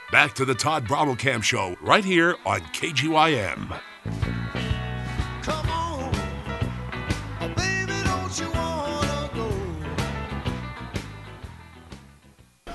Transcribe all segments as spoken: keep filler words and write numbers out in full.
Back to the Todd Brommelkamp Show right here on K G Y M. Come on, oh baby, don't you wanna go?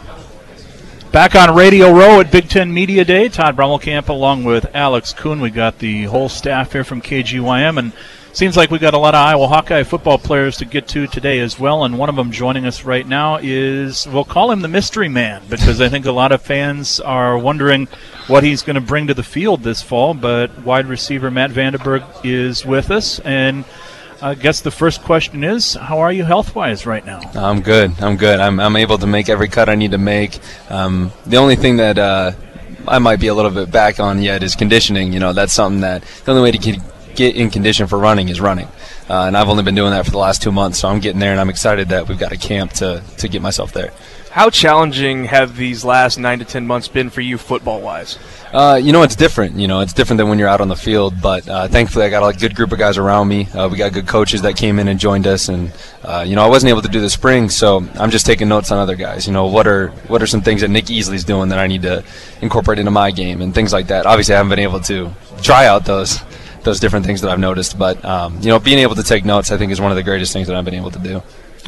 Back on Radio Row at Big Ten Media Day, Todd Brommelkamp along with Alex Kuhn. We got the whole staff here from K G Y M, and seems like we got a lot of Iowa Hawkeye football players to get to today as well, and one of them joining us right now is, we'll call him the mystery man, because I think a lot of fans are wondering what he's going to bring to the field this fall, but wide receiver Matt Vanderburg is with us, and I guess the first question is, how are you health-wise right now? I'm good. I'm good. I'm I'm able to make every cut I need to make. Um, the only thing that uh, I might be a little bit back on yet is conditioning. You know, that's something that the only way to get get in condition for running is running. Uh, and I've only been doing that for the last two months, so I'm getting there, and I'm excited that we've got a camp to, to get myself there. How challenging have these last nine to ten months been for you football-wise? Uh, you know, it's different. You know, it's different than when you're out on the field, but uh, thankfully I got a good group of guys around me. Uh, we got good coaches that came in and joined us, and, uh, you know, I wasn't able to do the spring, so I'm just taking notes on other guys. You know, what are what are some things that Nick Easley's doing that I need to incorporate into my game and things like that. Obviously I haven't been able to try out those those different things that I've noticed. But, um, you know, being able to take notes I think is one of the greatest things that I've been able to do.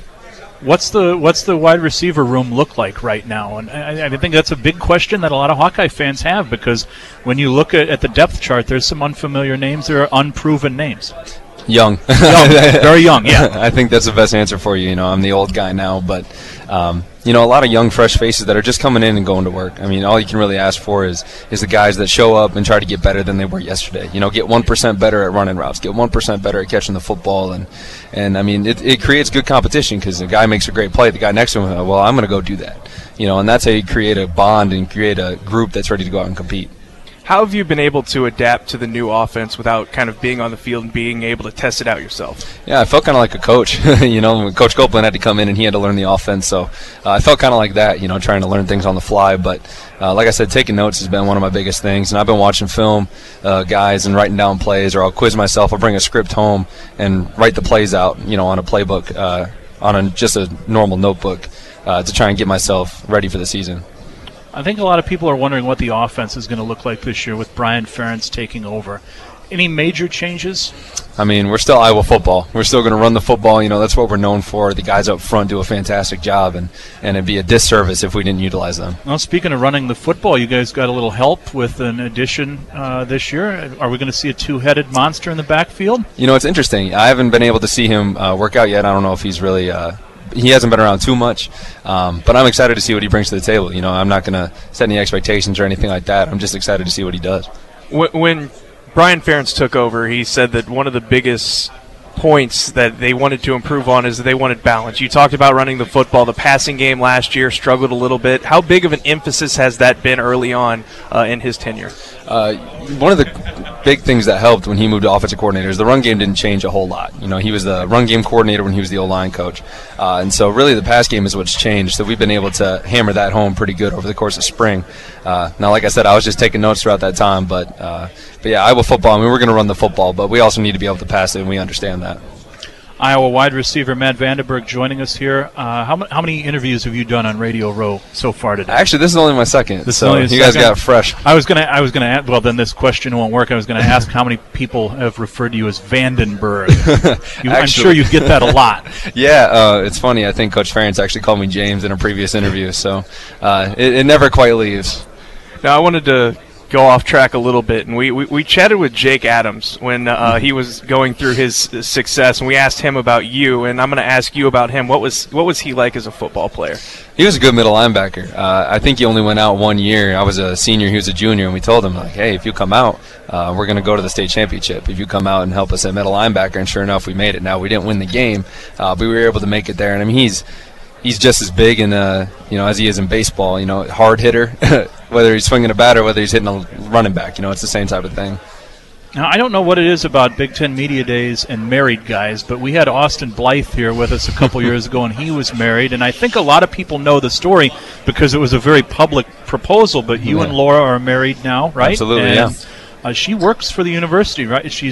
What's the what's the wide receiver room look like right now? And I, I think that's a big question that a lot of Hawkeye fans have, because when you look at, at the depth chart, there's some unfamiliar names. There are unproven names. Young. young. Very young, yeah. I think that's the best answer for you. You know, I'm the old guy now, but, um, you know, a lot of young, fresh faces that are just coming in and going to work. I mean, all you can really ask for is is the guys that show up and try to get better than they were yesterday. You know, get one percent better at running routes, get one percent better at catching the football. And, and I mean, it, it creates good competition, because the guy makes a great play. The guy next to him, well, I'm going to go do that. You know, and that's how you create a bond and create a group that's ready to go out and compete. How have you been able to adapt to the new offense without kind of being on the field and being able to test it out yourself? Yeah, I felt kind of like a coach. You know, when Coach Copeland had to come in and he had to learn the offense, so uh, I felt kind of like that, you know, trying to learn things on the fly. But uh, like I said, taking notes has been one of my biggest things, and I've been watching film, uh, guys, and writing down plays, or I'll quiz myself. I'll bring a script home and write the plays out, you know, on a playbook, uh, on a, just a normal notebook, uh, to try and get myself ready for the season. I think a lot of people are wondering what the offense is going to look like this year with Brian Ferentz taking over. Any major changes? I mean, we're still Iowa football. We're still going to run the football. You know, that's what we're known for. The guys up front do a fantastic job, and, and it'd be a disservice if we didn't utilize them. Well, speaking of running the football, you guys got a little help with an addition uh, this year. Are we going to see a two-headed monster in the backfield? You know, it's interesting. I haven't been able to see him uh, work out yet. I don't know if he's really uh, – he hasn't been around too much, um, but I'm excited to see what he brings to the table. You know, I'm not going to set any expectations or anything like that. I'm just excited to see what he does. When Brian Ferentz took over, he said that one of the biggest points that they wanted to improve on is that they wanted balance. You talked about running the football. The passing game last year struggled a little bit. How big of an emphasis has that been early on uh, in his tenure? Uh, one of the big things that helped when he moved to offensive coordinator is the run game didn't change a whole lot. You know, he was the run game coordinator when he was the O-line coach. Uh, and so really the pass game is what's changed. So we've been able to hammer that home pretty good over the course of spring. Uh, now, like I said, I was just taking notes throughout that time. But, uh, but yeah, Iowa football, I mean, we're going to run the football, but we also need to be able to pass it, and we understand that. Iowa wide receiver Matt Vanderburg joining us here. Uh, how, how many interviews have you done on Radio Row so far today? Actually, this is only my second. This so only you second? guys got fresh. I was gonna, I was gonna. Add, well, then this question won't work. I was gonna ask how many people have referred to you as Vandenberg. You, I'm sure you get that a lot. Yeah, uh, it's funny. I think Coach Ferentz actually called me James in a previous interview, so uh, it, it never quite leaves. Now, I wanted to go off track a little bit, and we, we, we chatted with Jake Adams when uh, he was going through his success, and we asked him about you, and I'm going to ask you about him. What was what was he like as a football player? He was a good middle linebacker. Uh, I think he only went out one year. I was a senior, he was a junior, and we told him, like, hey, if you come out, uh, we're going to go to the state championship. If you come out and help us at middle linebacker, and sure enough, we made it. Now, we didn't win the game, uh, but we were able to make it there, and I mean, he's he's just as big in, uh, you know, as he is in baseball, you know, hard hitter, whether he's swinging a bat or whether he's hitting a running back, you know, it's the same type of thing. Now, I don't know what it is about Big Ten Media Days and married guys, but we had Austin Blythe here with us a couple years ago, and he was married, and I think a lot of people know the story because it was a very public proposal, but you yeah. and Laura are married now, right? Absolutely, and, yeah. Uh, she works for the university, right? She's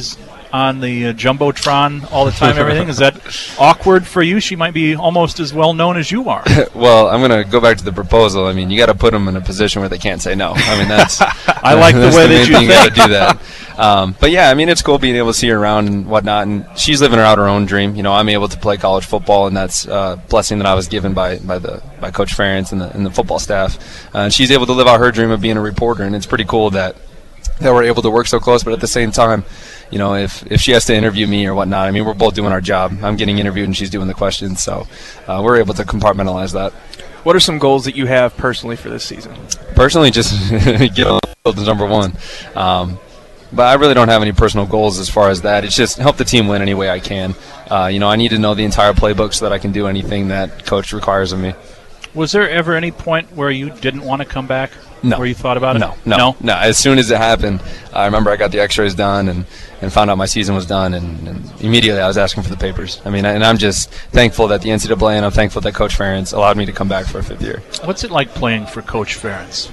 on the uh, Jumbotron all the time, everything? Is that awkward for you? She might be almost as well known as you are. Well, I'm going to go back to the proposal. I mean, you got to put them in a position where they can't say no. I mean, that's I like the that's way the that main you thing. think. got to do that. Um, but yeah, I mean, it's cool being able to see her around and whatnot. And she's living out her own dream. You know, I'm able to play college football, and that's a blessing that I was given by by the by Coach Ferentz and the and the football staff. Uh, and she's able to live out her dream of being a reporter, and it's pretty cool that that we're able to work so close. But at the same time, you know, if, if she has to interview me or whatnot, I mean, we're both doing our job. I'm getting interviewed and she's doing the questions, so uh, we're able to compartmentalize that. What are some goals that you have personally for this season? Personally, just get on the field is number one. Um, but I really don't have any personal goals as far as that. It's just help the team win any way I can. Uh, you know, I need to know the entire playbook so that I can do anything that Coach requires of me. Was there ever any point where you didn't want to come back? No. Where you thought about it? No, no, no. no. As soon as it happened, I remember I got the x-rays done and, and found out my season was done, and, and immediately I was asking for the papers. I mean, and I'm just thankful that the N C double A and I'm thankful that Coach Ferentz allowed me to come back for a fifth year. What's it like playing for Coach Ferentz?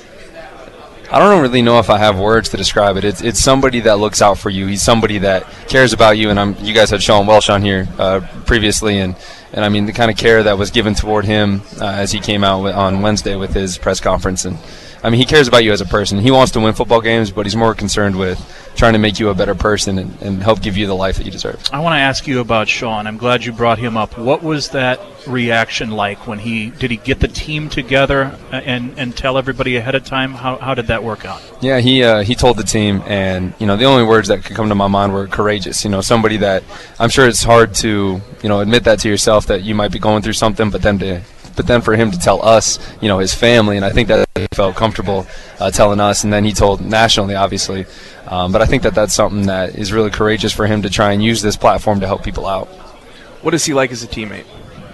I don't really know if I have words to describe it. It's it's somebody that looks out for you. He's somebody that cares about you, and I'm. You guys had Sean Welsh on here uh, previously, and, and I mean the kind of care that was given toward him uh, as he came out with, on Wednesday with his press conference, and I mean he cares about you as a person. He wants to win football games, but he's more concerned with trying to make you a better person and, and help give you the life that you deserve. I want to ask you about Sean. I'm glad you brought him up. What was that reaction like when he did he get the team together and, and tell everybody ahead of time? How how did that work out? Yeah, he uh, he told the team, and you know the only words that could come to my mind were courageous. You know, somebody that I'm sure it's hard to you know admit that to yourself that you might be going through something, but then to but then for him to tell us, you know, his family, and I think that he felt comfortable uh, telling us, and then he told nationally, obviously. Um, but I think that that's something that is really courageous for him to try and use this platform to help people out. What is he like as a teammate?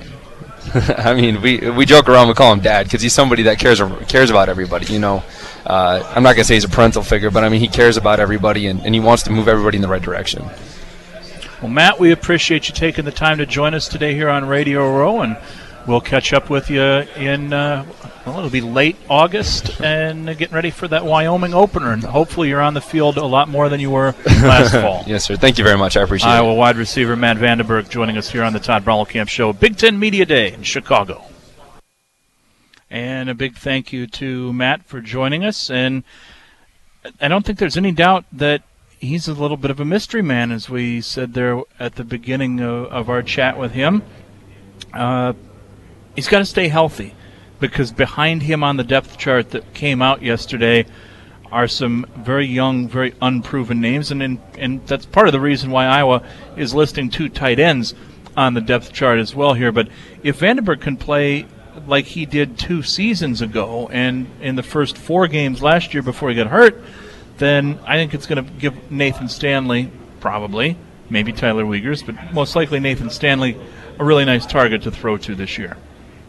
I mean, we we joke around, we call him Dad, because he's somebody that cares cares about everybody, you know. Uh, I'm not going to say he's a parental figure, but I mean, he cares about everybody, and, and he wants to move everybody in the right direction. Well, Matt, we appreciate you taking the time to join us today here on Radio Row, and we'll catch up with you in, uh, well, it'll be late August, and uh, getting ready for that Wyoming opener, and hopefully you're on the field a lot more than you were last fall. Yes, sir. Thank you very much. I appreciate Iowa it. wide receiver Matt Vandenberg joining us here on the Todd Brommelkamp Show, Big Ten Media Day in Chicago. And a big thank you to Matt for joining us, and I don't think there's any doubt that he's a little bit of a mystery man, as we said there at the beginning of, of our chat with him. Uh, he's got to stay healthy, because behind him on the depth chart that came out yesterday are some very young, very unproven names, and in, and that's part of the reason why Iowa is listing two tight ends on the depth chart as well here. But if Vandenberg can play like he did two seasons ago and in the first four games last year before he got hurt, then I think it's going to give Nathan Stanley, probably, maybe Tyler Wiegers, but most likely Nathan Stanley, a really nice target to throw to this year.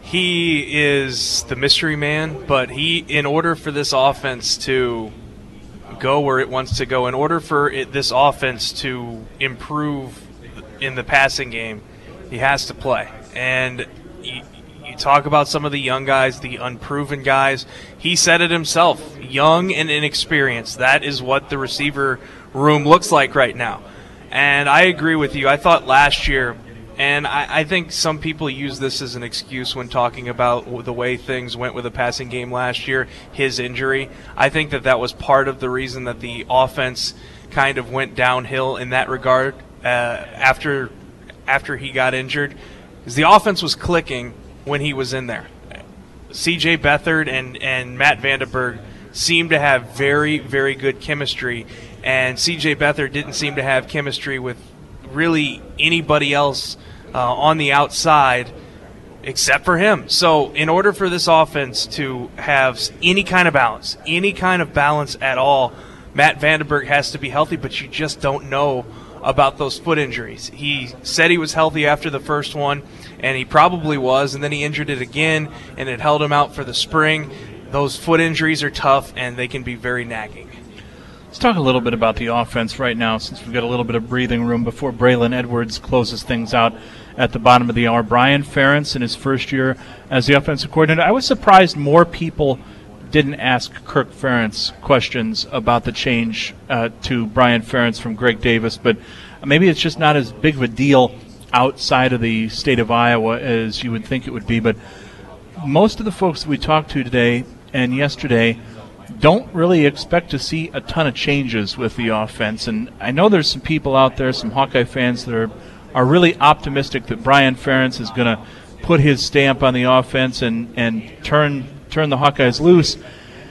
He is the mystery man, but he, in order for this offense to go where it wants to go, in order for it, this offense to improve in the passing game, he has to play. And you, you talk about some of the young guys, the unproven guys. He said it himself, young and inexperienced. That is what the receiver room looks like right now. And I agree with you. I thought last year, and I, I think some people use this as an excuse when talking about the way things went with the passing game last year, his injury. I think that that was part of the reason that the offense kind of went downhill in that regard uh, after after he got injured, because the offense was clicking when he was in there. C J Beathard and, and Matt Vandenberg seemed to have very, very good chemistry, and C J Beathard didn't seem to have chemistry with really anybody else uh, on the outside except for him. So in order for this offense to have any kind of balance, any kind of balance at all, Matt Vandenberg has to be healthy, but you just don't know about those foot injuries. He said he was healthy after the first one, and he probably was, and then he injured it again, and it held him out for the spring. Those foot injuries are tough, and they can be very nagging. Let's talk a little bit about the offense right now, since we've got a little bit of breathing room before Braylon Edwards closes things out at the bottom of the hour. Brian Ferentz in his first year as the offensive coordinator. I was surprised more people didn't ask Kirk Ferentz questions about the change uh, to Brian Ferentz from Greg Davis, but maybe it's just not as big of a deal outside of the state of Iowa as you would think it would be. But most of the folks that we talked to today and yesterday don't really expect to see a ton of changes with the offense. And I know there's some people out there, some Hawkeye fans, that are, are really optimistic that Brian Ferentz is going to put his stamp on the offense and, and turn turn the Hawkeyes loose.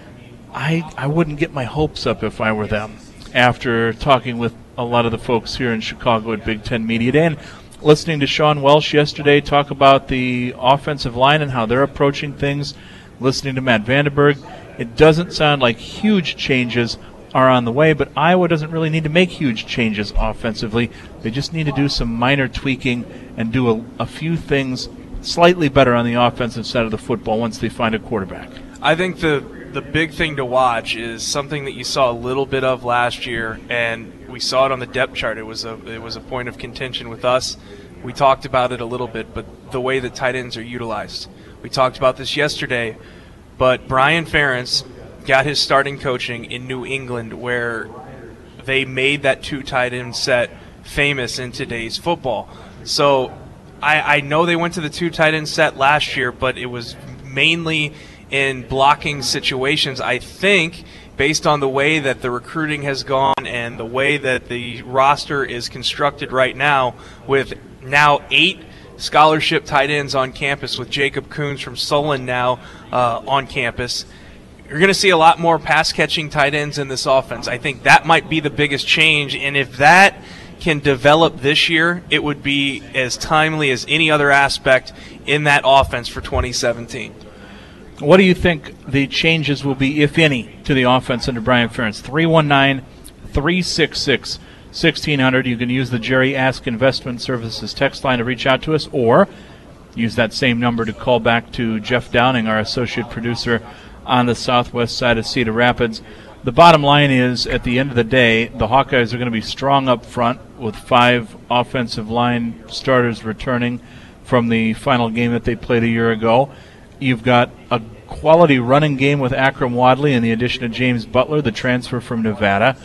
I I wouldn't get my hopes up if I were them after talking with a lot of the folks here in Chicago at Big Ten Media Day. And listening to Sean Welsh yesterday talk about the offensive line and how they're approaching things, listening to Matt Vandenberg, it doesn't sound like huge changes are on the way, but Iowa doesn't really need to make huge changes offensively. They just need to do some minor tweaking and do a, a few things slightly better on the offensive side of the football once they find a quarterback. I think the the big thing to watch is something that you saw a little bit of last year, and we saw it on the depth chart. It was a it was a point of contention with us. We talked about it a little bit, but the way that tight ends are utilized. We talked about this yesterday, but Brian Ferentz got his starting coaching in New England, where they made that two tight end set famous in today's football. So I, I know they went to the two tight end set last year, but it was mainly in blocking situations. I think based on the way that the recruiting has gone and the way that the roster is constructed right now, with now eight scholarship tight ends on campus, with Jacob Coons from Solon now uh, on campus, you're going to see a lot more pass-catching tight ends in this offense. I think that might be the biggest change, and if that can develop this year, it would be as timely as any other aspect in that offense for twenty seventeen. What do you think the changes will be, if any, to the offense under Brian Ferentz? three one nine, three six six, one six zero zero. You can use the Jerry Ask Investment Services text line to reach out to us, or use that same number to call back to Jeff Downing, our associate producer on the southwest side of Cedar Rapids. The bottom line is, at the end of the day, the Hawkeyes are going to be strong up front with five offensive line starters returning from the final game that they played a year ago. You've got a quality running game with Akram Wadley and the addition of James Butler, the transfer from Nevada.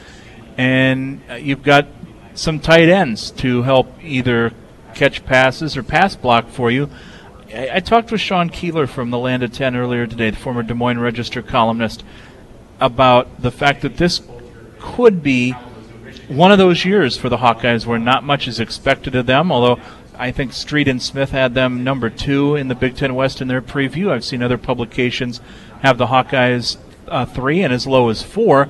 And you've got some tight ends to help either catch passes or pass block for you. I, I talked with Sean Keeler from the Land of ten earlier today, the former Des Moines Register columnist, about the fact that this could be one of those years for the Hawkeyes where not much is expected of them, although I think Street and Smith had them number two in the Big Ten West in their preview. I've seen other publications have the Hawkeyes uh, three and as low as four.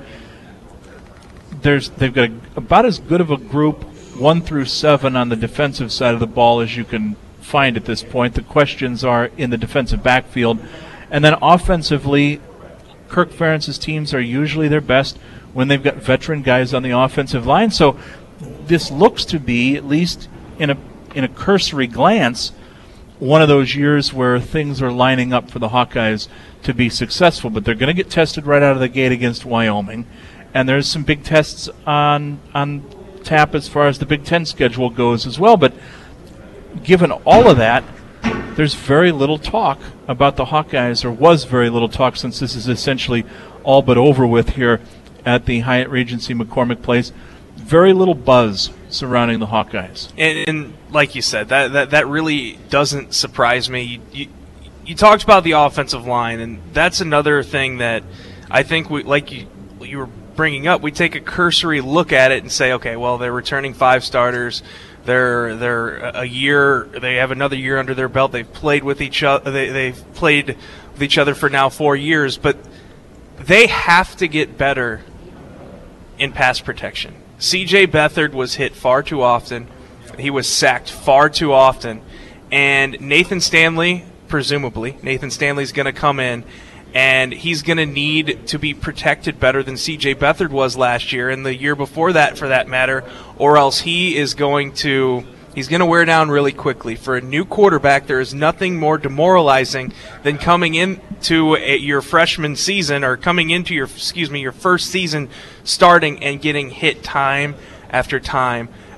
There's They've got a, about as good of a group, one through seven, on the defensive side of the ball as you can find at this point. The questions are in the defensive backfield. And then offensively, Kirk Ferentz's teams are usually their best when they've got veteran guys on the offensive line. So this looks to be, at least in a in a cursory glance, one of those years where things are lining up for the Hawkeyes to be successful. But they're going to get tested right out of the gate against Wyoming. And there's some big tests on on tap as far as the Big Ten schedule goes as well. But given all of that, there's very little talk about the Hawkeyes, or was very little talk, since this is essentially all but over with here at the Hyatt Regency McCormick Place. Very little buzz surrounding the Hawkeyes. And, and like you said, that, that that really doesn't surprise me. You, you, you talked about the offensive line, and that's another thing that I think, we, like you, you were bringing up, we take a cursory look at it and say, okay, well, they're returning five starters. They're they're a year. They have another year under their belt. They've played with each other. They, they've played with each other for now four years. But they have to get better in pass protection. C J Beathard was hit far too often. He was sacked far too often. And Nathan Stanley, presumably, Nathan Stanley's going to come in, and he's going to need to be protected better than C J Beathard was last year and the year before that, for that matter, or else he is going to he's going to wear down really quickly. For a new quarterback, there is nothing more demoralizing than coming into a, your freshman season, or coming into your excuse me your first season starting and getting hit time after time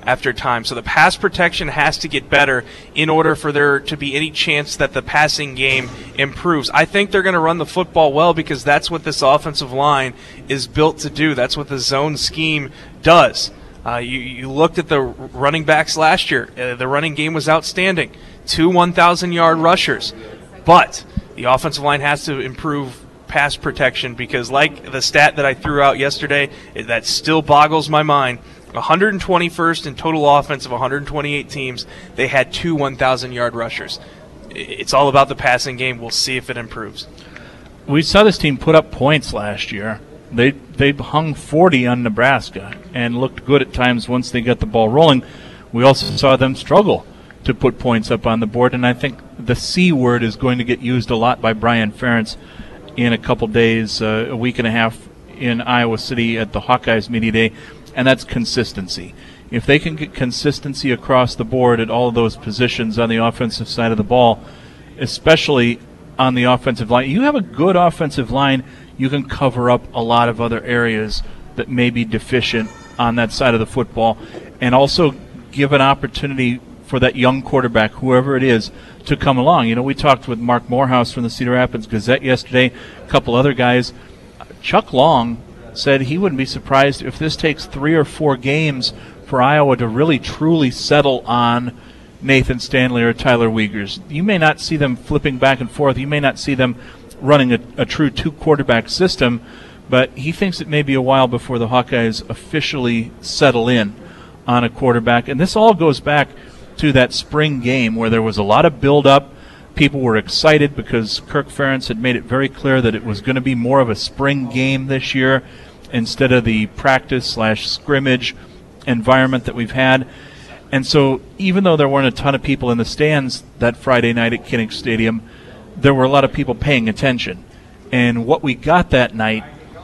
after time. So the pass protection has to get better in order for there to be any chance that the passing game improves. I think they're going to run the football well because that's what this offensive line is built to do. That's what the zone scheme does. Uh, you, you looked at the running backs last year. Uh, the running game was outstanding. Two one thousand yard rushers. But the offensive line has to improve pass protection because, like the stat that I threw out yesterday, that still boggles my mind, one hundred twenty-first in total offense of one hundred twenty-eight teams, they had two one thousand yard rushers. It's all about the passing game. We'll see if it improves. We saw this team put up points last year. They they hung forty on Nebraska and looked good at times once they got the ball rolling. We also saw them struggle to put points up on the board, and I think the C word is going to get used a lot by Brian Ferentz in a couple days, uh, a week and a half in Iowa City at the Hawkeyes Media Day, and that's consistency. If they can get consistency across the board at all of those positions on the offensive side of the ball, especially on the offensive line, you have a good offensive line, you can cover up a lot of other areas that may be deficient on that side of the football, and also give an opportunity for that young quarterback, whoever it is, to come along. You know, we talked with Mark Morehouse from the Cedar Rapids Gazette yesterday, a couple other guys. Chuck Long said he wouldn't be surprised if this takes three or four games for Iowa to really truly settle on Nathan Stanley or Tyler Wiegers. You may not see them flipping back and forth. You may not see them running a, a true two-quarterback system, but he thinks it may be a while before the Hawkeyes officially settle in on a quarterback. And this all goes back to that spring game where there was a lot of build-up. People were excited because Kirk Ferentz had made it very clear that it was going to be more of a spring game this year instead of the practice slash scrimmage environment that we've had. And so even though there weren't a ton of people in the stands that Friday night at Kinnick Stadium, there were a lot of people paying attention. And what we got that night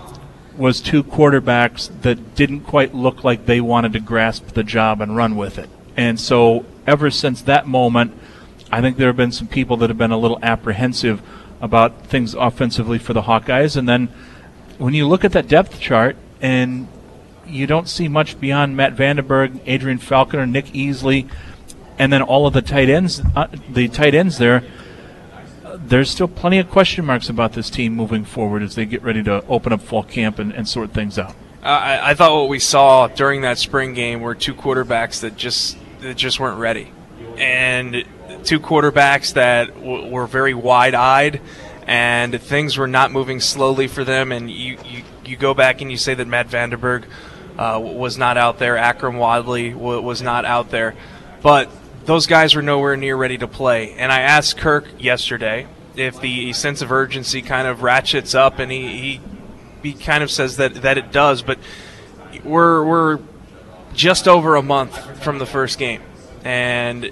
was two quarterbacks that didn't quite look like they wanted to grasp the job and run with it. And so ever since that moment, I think there have been some people that have been a little apprehensive about things offensively for the Hawkeyes. And then when you look at that depth chart and you don't see much beyond Matt Vandenberg, Adrian Falconer, Nick Easley, and then all of the tight ends, uh, the tight ends there, there's still plenty of question marks about this team moving forward as they get ready to open up fall camp and, and sort things out. Uh, I, I thought what we saw during that spring game were two quarterbacks that just that just weren't ready, and two quarterbacks that w- were very wide-eyed, and things were not moving slowly for them. And you, you, you go back and you say that Matt Vandenberg uh, was not out there, Akram Wadley w- was not out there, but those guys were nowhere near ready to play. And I asked Kirk yesterday if the sense of urgency kind of ratchets up, and he, he he kind of says that, that it does, but we're we're just over a month from the first game, and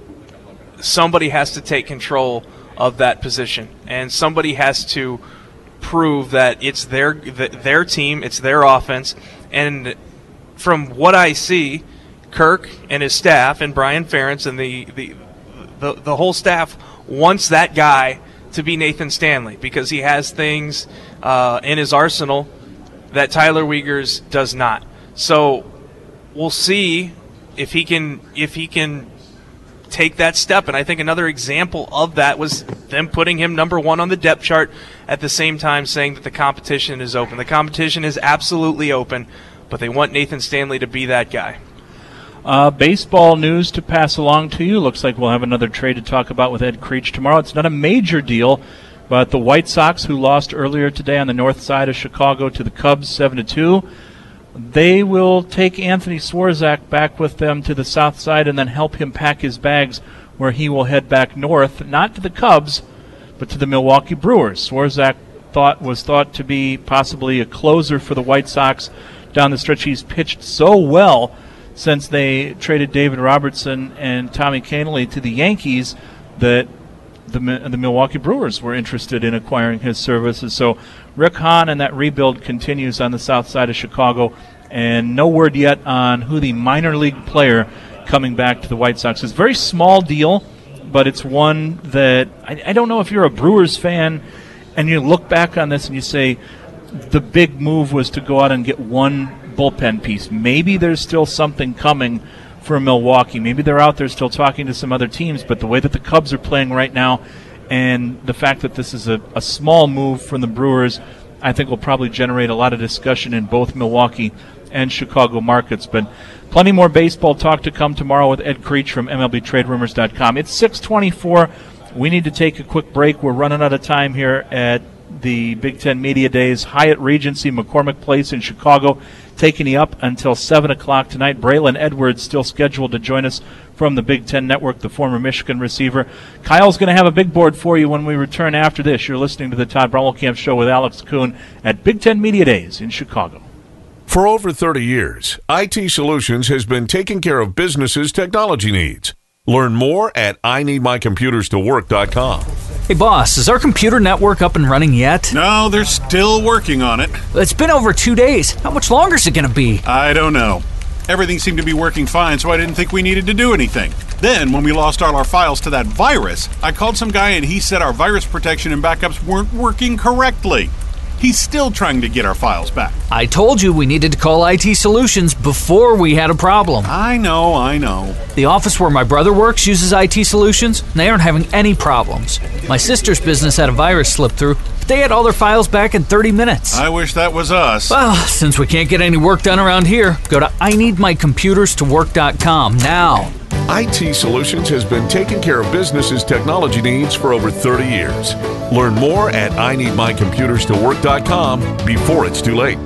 somebody has to take control of that position, and somebody has to prove that it's their their team, it's their offense. And from what I see, Kirk and his staff and Brian Ferentz and the the, the the whole staff wants that guy to be Nathan Stanley because he has things uh, in his arsenal that Tyler Wiegers does not. So we'll see if he can if he can take that step. And I think another example of that was them putting him number one on the depth chart at the same time saying that the competition is open. The competition is absolutely open, but they want Nathan Stanley to be that guy. Uh, baseball news to pass along to you. Looks like we'll have another trade to talk about with Ed Creech tomorrow. It's not a major deal, but the White Sox, who lost earlier today on the north side of Chicago to the Cubs seven to two, they will take Anthony Swarzak back with them to the south side and then help him pack his bags where he will head back north, not to the Cubs, but to the Milwaukee Brewers. Swarzak thought was thought to be possibly a closer for the White Sox down the stretch. He's pitched so well since they traded David Robertson and Tommy Kahnle to the Yankees that the the Milwaukee Brewers were interested in acquiring his services. So Rick Hahn and that rebuild continues on the south side of Chicago, and no word yet on who the minor league player coming back to the White Sox is. Very small deal, but it's one that I, I don't know if you're a Brewers fan and you look back on this and you say the big move was to go out and get one bullpen piece. Maybe there's still something coming for Milwaukee. Maybe they're out there still talking to some other teams, but the way that the Cubs are playing right now and the fact that this is a, a small move from the Brewers, I think will probably generate a lot of discussion in both Milwaukee and Chicago markets. But plenty more baseball talk to come tomorrow with Ed Creech from M L B Trade Rumors dot com. It's six twenty-four. We need to take a quick break. We're running out of time here at the Big Ten Media Days. Hyatt Regency, McCormick Place in Chicago, taking you up until seven o'clock tonight. Braylon Edwards still scheduled to join us from the Big Ten Network, the former Michigan receiver. Kyle's going to have a big board for you when we return after this. You're listening to the Todd Brommelkamp Show with Alex Kuhn at Big Ten Media Days in Chicago. For over thirty years, I T Solutions has been taking care of businesses' technology needs. Learn more at I need my computers to work dot com. Hey, boss, is our computer network up and running yet? No, they're still working on it. It's been over two days. How much longer is it going to be? I don't know. Everything seemed to be working fine, so I didn't think we needed to do anything. Then, when we lost all our files to that virus, I called some guy and he said our virus protection and backups weren't working correctly. He's still trying to get our files back. I told you we needed to call I T Solutions before we had a problem. I know, I know. The office where my brother works uses I T Solutions, and they aren't having any problems. My sister's business had a virus slip through, but they had all their files back in thirty minutes. I wish that was us. Well, since we can't get any work done around here, go to I need my computers to work dot com now. I T Solutions has been taking care of businesses' technology needs for over thirty years. Learn more at I need my computers to work dot com before it's too late.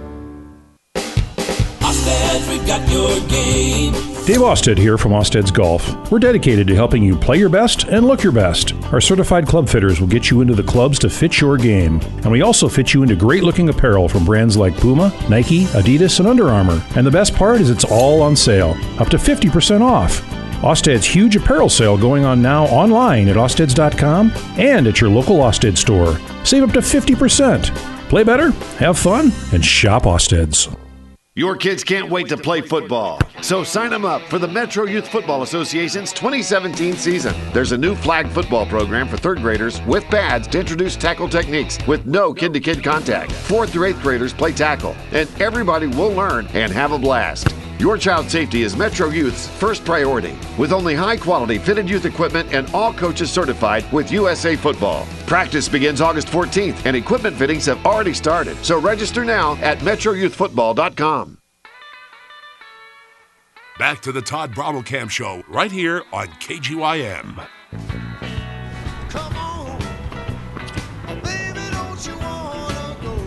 Ostead, we've got your game. Dave Ostead here from Osted's Golf. We're dedicated to helping you play your best and look your best. Our certified club fitters will get you into the clubs to fit your game. And we also fit you into great-looking apparel from brands like Puma, Nike, Adidas, and Under Armour. And the best part is it's all on sale, up to fifty percent off. Osted's huge apparel sale going on now online at osteds dot com and at your local Osted store. Save up to fifty percent. Play better, have fun, and shop Osted's. Your kids can't wait to play football, so sign them up for the Metro Youth Football Association's twenty seventeen season. There's a new flag football program for third graders with pads to introduce tackle techniques with no kid-to-kid contact. Fourth through eighth graders play tackle, and everybody will learn and have a blast. Your child's safety is Metro Youth's first priority, with only high-quality fitted youth equipment and all coaches certified with U S A Football. Practice begins August fourteenth, and equipment fittings have already started, so register now at metro youth football dot com. Back to the Todd Brommelkamp Show right here on K G Y M. Come on, baby, don't you wanna go?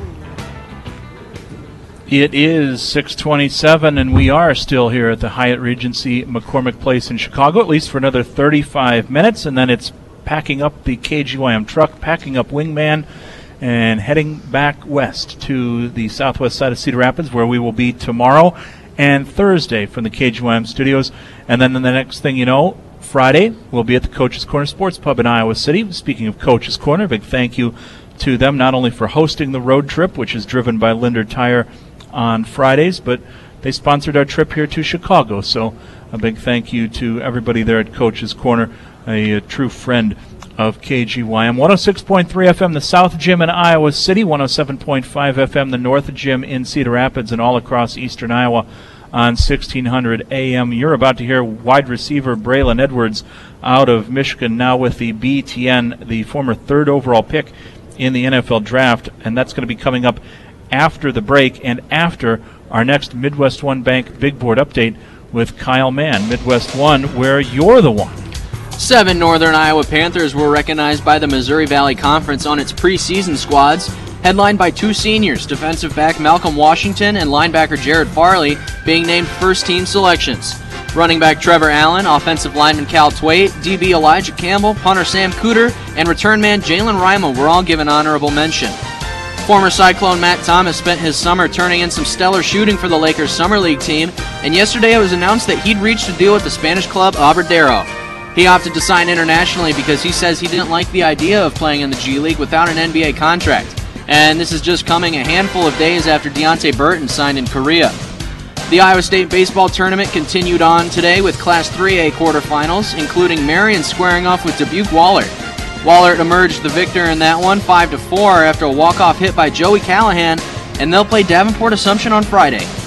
It is six twenty-seven, and we are still here at the Hyatt Regency McCormick Place in Chicago, at least for another thirty-five minutes, and then it's packing up the K G Y M truck, packing up Wingman, and heading back west to the southwest side of Cedar Rapids, where we will be tomorrow and Thursday from the K G Y M studios. And then the next thing you know, Friday, we'll be at the Coach's Corner Sports Pub in Iowa City. Speaking of Coach's Corner, a big thank you to them, not only for hosting the road trip, which is driven by Linder Tire on Fridays, but they sponsored our trip here to Chicago. So a big thank you to everybody there at Coach's Corner, a, a true friend of K G Y M. one oh six point three F M, the South Gym in Iowa City, one oh seven point five F M, the North Gym in Cedar Rapids, and all across eastern Iowa on sixteen hundred A M. You're about to hear wide receiver Braylon Edwards out of Michigan, now with the B T N, the former third overall pick in the N F L draft, and that's going to be coming up after the break and after our next Midwest One Bank Big Board update with Kyle Mann. Midwest One, where you're the one. Seven Northern Iowa Panthers were recognized by the Missouri Valley Conference on its preseason squads, headlined by two seniors, defensive back Malcolm Washington and linebacker Jared Farley, being named first-team selections. Running back Trevor Allen, offensive lineman Cal Twait, D B Elijah Campbell, punter Sam Cooter, and return man Jalen Rima were all given honorable mention. Former Cyclone Matt Thomas spent his summer turning in some stellar shooting for the Lakers Summer League team, and yesterday it was announced that he'd reached a deal with the Spanish club Aberdero. He opted to sign internationally because he says he didn't like the idea of playing in the G League without an N B A contract. And this is just coming a handful of days after Deontay Burton signed in Korea. The Iowa State baseball tournament continued on today with Class three A quarterfinals, including Marion squaring off with Dubuque Wahlert. Wahlert emerged the victor in that one, five to four, after a walk-off hit by Joey Callahan, and they'll play Davenport Assumption on Friday.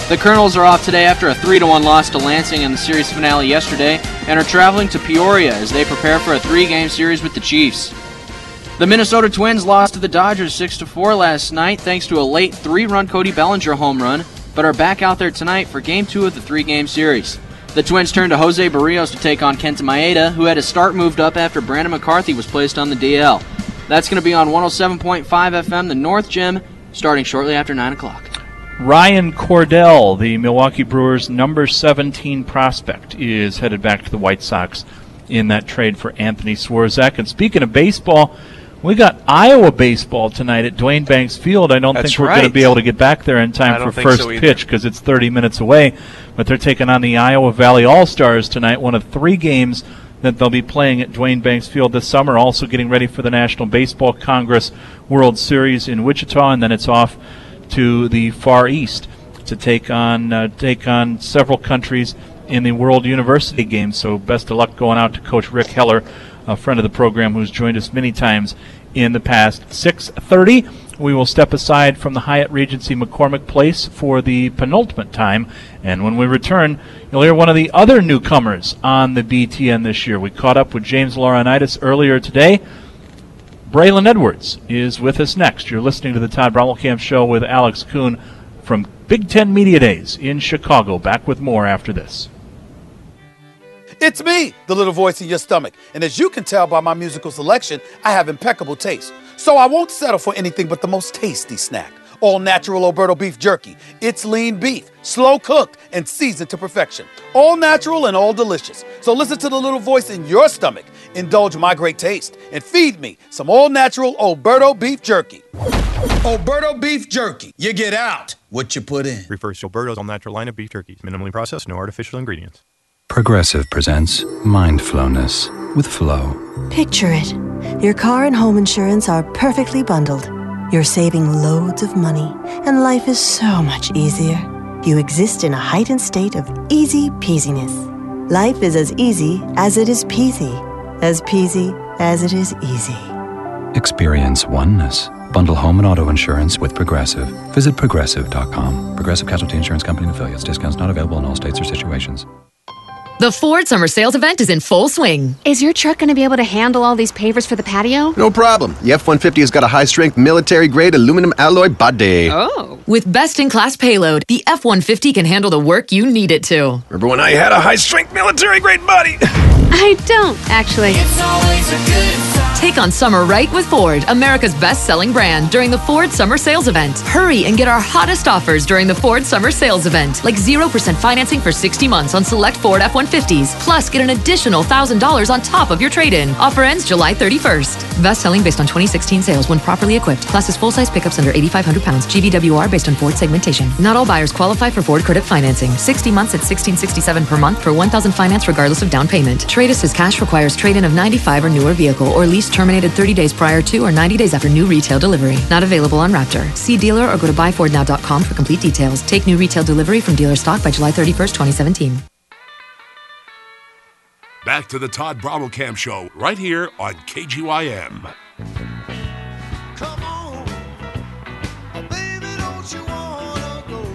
The Colonels are off today after a three to one loss to Lansing in the series finale yesterday and are traveling to Peoria as they prepare for a three-game series with the Chiefs. The Minnesota Twins lost to the Dodgers six to four last night thanks to a late three-run Cody Bellinger home run, but are back out there tonight for Game two of the three-game series. The Twins turn to Jose Barrios to take on Kenta Maeda, who had his start moved up after Brandon McCarthy was placed on the D L. That's going to be on one oh seven point five F M, the North Gym, starting shortly after nine o'clock. Ryan Cordell, the Milwaukee Brewers' number seventeen prospect, is headed back to the White Sox in that trade for Anthony Swarzak. And speaking of baseball, we got Iowa baseball tonight at Duane Banks Field. I don't That's think we're right. going to be able to get back there in time I don't for think first so either. pitch because it's thirty minutes away. But they're taking on the Iowa Valley All-Stars tonight, one of three games that they'll be playing at Duane Banks Field this summer, also getting ready for the National Baseball Congress World Series in Wichita, and then it's off to the Far East to take on uh, take on several countries in the World University Games. So best of luck going out to Coach Rick Heller, a friend of the program who's joined us many times in the past. six thirty, we will step aside from the Hyatt Regency McCormick Place for the penultimate time, and when we return, you'll hear one of the other newcomers on the B T N this year. We caught up with James Laurinaitis earlier today. Braylon Edwards is with us next. You're listening to the Todd Brommelkamp Show with Alex Kuhn from Big Ten Media Days in Chicago. Back with more after this. It's me, the little voice in your stomach. And as you can tell by my musical selection, I have impeccable taste. So I won't settle for anything but the most tasty snack. All natural Alberto beef jerky. It's lean beef, slow cooked, and seasoned to perfection. All natural and all delicious. So listen to the little voice in your stomach. Indulge my great taste and feed me some all natural Alberto beef jerky. Alberto beef jerky. You get out what you put in. Refers to Alberto's all natural line of beef jerkies. Minimally processed, no artificial ingredients. Progressive presents Mindfulness with Flow. Picture it. Your car and home insurance are perfectly bundled. You're saving loads of money, and life is so much easier. You exist in a heightened state of easy peasiness. Life is as easy as it is peasy, as peasy as it is easy. Experience oneness. Bundle home and auto insurance with Progressive. Visit progressive dot com. Progressive Casualty Insurance Company and affiliates. Discounts not available in all states or situations. The Ford Summer Sales Event is in full swing. Is your truck going to be able to handle all these pavers for the patio? No problem. The F one fifty has got a high-strength, military-grade aluminum alloy body. Oh. With best-in-class payload, the F one fifty can handle the work you need it to. Remember when I had a high-strength, military-grade body? I don't, actually. It's always a good time. Take on summer right with Ford, America's best-selling brand, during the Ford Summer Sales Event. Hurry and get our hottest offers during the Ford Summer Sales Event, like zero percent financing for sixty months on select Ford F one fifties, plus get an additional one thousand dollars on top of your trade-in. Offer ends July thirty-first. Best-selling based on twenty sixteen sales when properly equipped. Classes full-size pickups under eighty-five hundred pounds. G V W R based on Ford segmentation. Not all buyers qualify for Ford credit financing. sixty months at sixteen sixty-seven per month for one thousand finance regardless of down payment. Trade-assist cash requires trade-in of ninety-five or newer vehicle or lease terminated thirty days prior to or ninety days after new retail delivery. Not available on Raptor. See dealer or go to buy ford now dot com for complete details. Take new retail delivery from dealer stock by July thirty-first, twenty seventeen. Back to the Todd Brommelkamp Show right here on K G Y M. Come on, baby, don't you wanna go?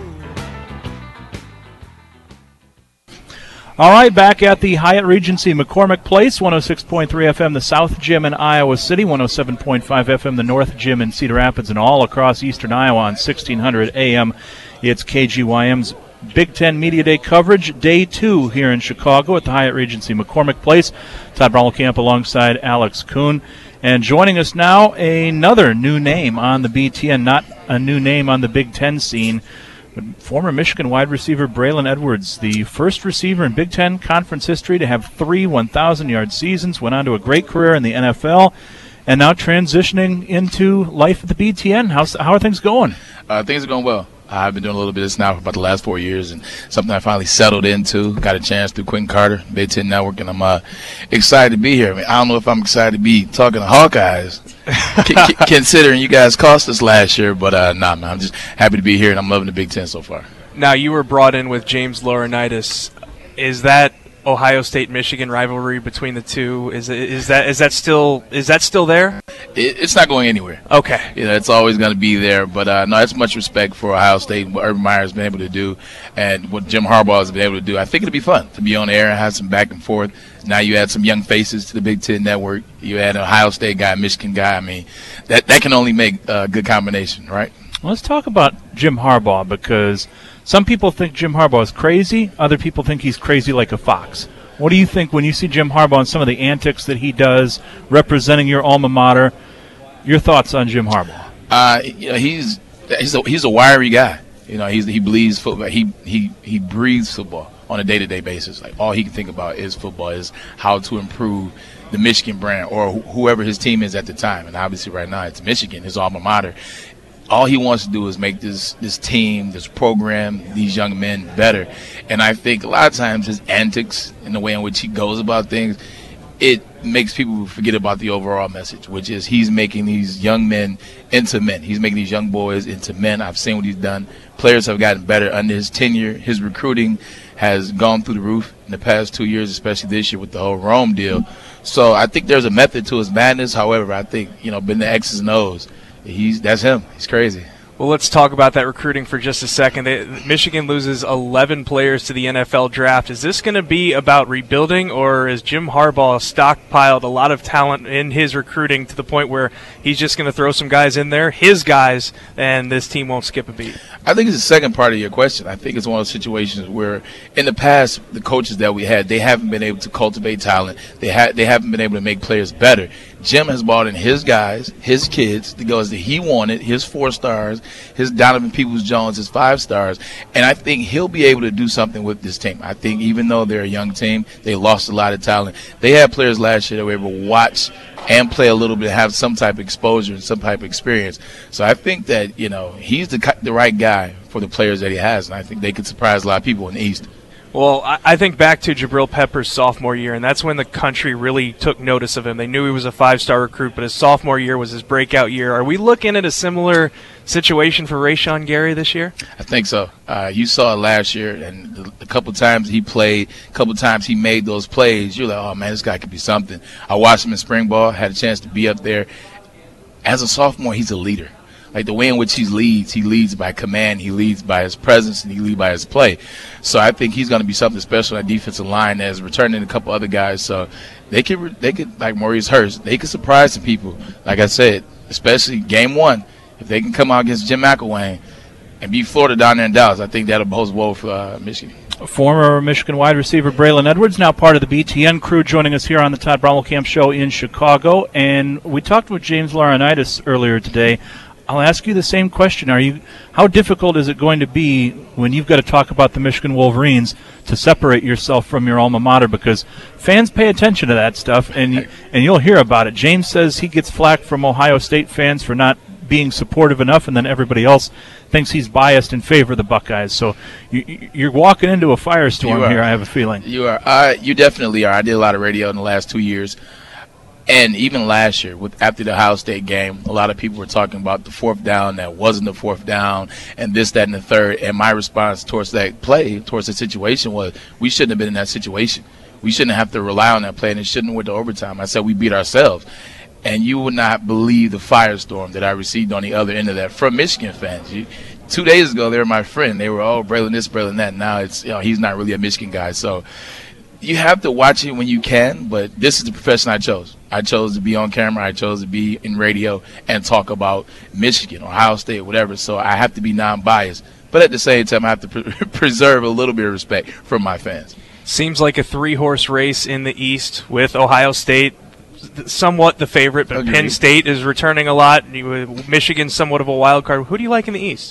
All right, back at the Hyatt Regency McCormick Place, one oh six point three F M, the South Gym in Iowa City, one oh seven point five F M, the North Gym in Cedar Rapids, and all across eastern Iowa on sixteen hundred A M. It's K G Y M's Big Ten Media Day coverage, day two here in Chicago at the Hyatt Regency McCormick Place. Todd Brommelkamp alongside Alex Kuhn. And joining us now, another new name on the B T N, not a new name on the Big Ten scene, but former Michigan wide receiver Braylon Edwards, the first receiver in Big Ten Conference history to have three one thousand yard seasons, went on to a great career in the N F L, and now transitioning into life at the B T N. How's, how are things going? Uh, things are going well. I've been doing a little bit of this now for about the last four years, and something I finally settled into. Got a chance through Quentin Carter, Big Ten Network, and I'm uh, excited to be here. I mean, I don't know if I'm excited to be talking to Hawkeyes, c- c- considering you guys cost us last year, but uh, nah, man, I'm just happy to be here, and I'm loving the Big Ten so far. Now, you were brought in with James Laurinaitis. Is that Ohio State-Michigan rivalry between the two? Is is that is that still is that still there? It, it's not going anywhere. Okay. You know, it's always going to be there. But uh, no, it's much respect for Ohio State and what Urban Meyer has been able to do, and what Jim Harbaugh has been able to do. I think it'll be fun to be on the air and have some back and forth. Now you add some young faces to the Big Ten Network. You add an Ohio State guy, Michigan guy. I mean, that that can only make a good combination, right? Let's talk about Jim Harbaugh, because some people think Jim Harbaugh is crazy. Other people think he's crazy like a fox. What do you think when you see Jim Harbaugh and some of the antics that he does representing your alma mater? Your thoughts on Jim Harbaugh? Uh, you know, he's he's a, he's a wiry guy. You know, he's he believes football. He he he breathes football on a day-to-day basis. Like, all he can think about is football, is how to improve the Michigan brand, or wh- whoever his team is at the time. And obviously right now it's Michigan, his alma mater. All he wants to do is make this this team, this program, these young men better. And I think a lot of times his antics and the way in which he goes about things, it makes people forget about the overall message, which is he's making these young men into men. He's making these young boys into men. I've seen what he's done. Players have gotten better under his tenure. His recruiting has gone through the roof in the past two years, especially this year with the whole Rome deal. So I think there's a method to his madness. However, I think, you know, been the X's and O's. He's that's him. He's crazy. Well, let's talk about that recruiting for just a second. They, Michigan loses eleven players to the N F L draft. Is this going to be about rebuilding, or is Jim Harbaugh stockpiled a lot of talent in his recruiting to the point where he's just going to throw some guys in there, his guys, and this team won't skip a beat? I think it's the second part of your question. I think it's one of those situations where in the past, the coaches that we had, they haven't been able to cultivate talent. They ha- they haven't been able to make players better. Jim has brought in his guys, his kids, the guys that he wanted, his four stars, his Donovan Peoples-Jones, his five stars, and I think he'll be able to do something with this team. I think even though they're a young team, they lost a lot of talent. They had players last year that were able to watch and play a little bit, have some type of exposure and some type of experience. So I think that, you know, he's the the right guy for the players that he has, and I think they could surprise a lot of people in the East. Well, I, I think back to Jabril Peppers' sophomore year, and that's when the country really took notice of him. They knew he was a five-star recruit, but his sophomore year was his breakout year. Are we looking at a similar situation for Rashawn Gary this year? I think so. Uh, you saw it last year, and the, the couple times he played, a couple times he made those plays, you're like, oh, man, this guy could be something. I watched him in spring ball, had a chance to be up there. As a sophomore, he's a leader. Like, the way in which he leads, he leads by command, he leads by his presence, and he leads by his play. So I think he's going to be something special on that defensive line, as returning a couple other guys. So they could, they could like Maurice Hurst, they could surprise some people. Like I said, especially game one, if they can come out against Jim McElwain and beat Florida down there in Dallas, I think that'll bode well for uh, Michigan. Former Michigan wide receiver Braylon Edwards, now part of the B T N crew, joining us here on the Todd Brommelkamp Show in Chicago. And we talked with James Laurinaitis earlier today. I'll ask you the same question. Are you? How difficult is it going to be when you've got to talk about the Michigan Wolverines to separate yourself from your alma mater? Because fans pay attention to that stuff, and you, and you'll hear about it. James says he gets flack from Ohio State fans for not being supportive enough, and then everybody else thinks he's biased in favor of the Buckeyes. So you, you're walking into a firestorm here, I have a feeling. You are. Uh, you definitely are. I did a lot of radio in the last two years. And even last year, with after the Ohio State game, a lot of people were talking about the fourth down that wasn't the fourth down, and this, that, and the third. And my response towards that play, towards the situation, was we shouldn't have been in that situation. We shouldn't have to rely on that play, and it shouldn't have went to overtime. I said we beat ourselves. And you would not believe the firestorm that I received on the other end of that from Michigan fans. You, two days ago, they were my friend. They were, oh, Braylon this, Braylon that. Now it's, you know, he's not really a Michigan guy. So you have to watch it when you can, but this is the profession I chose. I chose to be on camera. I chose to be in radio and talk about Michigan, Ohio State, whatever. So I have to be non-biased. But at the same time, I have to pre- preserve a little bit of respect from my fans. Seems like a three-horse race in the East with Ohio State somewhat the favorite, but Agreed. Penn State is returning a lot. Michigan's somewhat of a wild card. Who do you like in the East?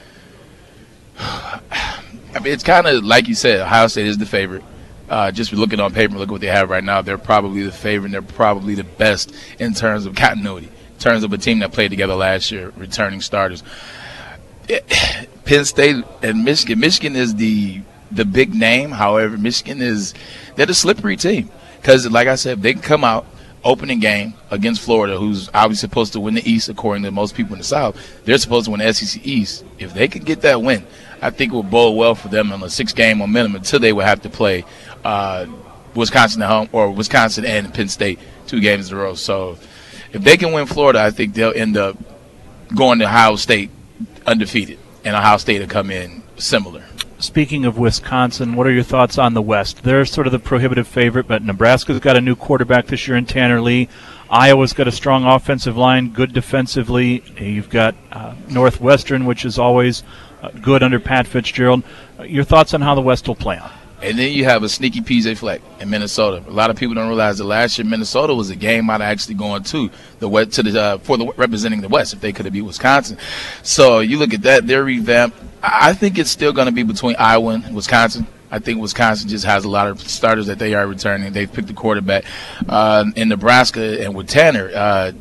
I mean, it's kind of like you said, Ohio State is the favorite. Uh, just looking on paper, look what they have right now. They're probably the favorite, and they're probably the best in terms of continuity, in terms of a team that played together last year, returning starters. It, Penn State and Michigan. Michigan is the the big name. However, Michigan is they're the slippery team because, like I said, they can come out opening game against Florida, who's obviously supposed to win the East according to most people in the South. They're supposed to win the S E C East. If they can get that win, I think it will bode well for them on a six-game momentum until they will have to play uh, Wisconsin at home, or Wisconsin and Penn State two games in a row. So if they can win Florida, I think they'll end up going to Ohio State undefeated, and Ohio State will come in similar. Speaking of Wisconsin, what are your thoughts on the West? They're sort of the prohibitive favorite, but Nebraska's got a new quarterback this year in Tanner Lee. Iowa's got a strong offensive line, good defensively. You've got uh, Northwestern, which is always uh, good under Pat Fitzgerald. Uh, your thoughts on how the West will play out? And then you have a sneaky P J Fleck in Minnesota. A lot of people don't realize that last year Minnesota was a game out of actually going to the West, to the uh, for the representing the West if they could have beat Wisconsin. So you look at that, they're revamped. I think it's still going to be between Iowa and Wisconsin. I think Wisconsin just has a lot of starters that they are returning. They've picked the quarterback. Uh, in Nebraska and with Tanner, uh,